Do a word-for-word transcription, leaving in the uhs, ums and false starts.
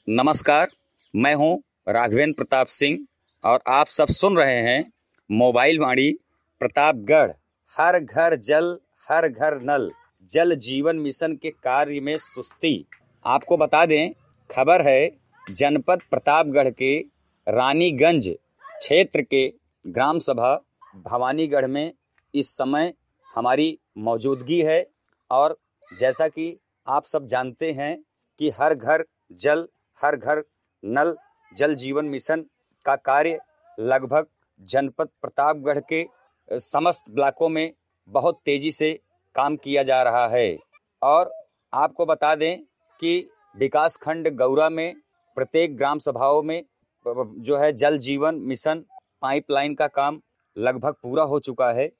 नमस्कार, मैं हूं राघवेंद्र प्रताप सिंह और आप सब सुन रहे हैं मोबाइल वाणी प्रतापगढ़। हर घर जल, हर घर नल, जल जीवन मिशन के कार्य में सुस्ती। आपको बता दें, खबर है जनपद प्रतापगढ़ के रानीगंज क्षेत्र के ग्राम सभा भवानीगढ़ में इस समय हमारी मौजूदगी है। और जैसा कि आप सब जानते हैं कि हर घर जल, हर घर नल, जल जीवन मिशन का कार्य लगभग जनपद प्रतापगढ़ के समस्त ब्लॉकों में बहुत तेजी से काम किया जा रहा है। और आपको बता दें कि विकास खंड गौरा में प्रत्येक ग्राम सभाओं में जो है जल जीवन मिशन पाइपलाइन का काम लगभग पूरा हो चुका है।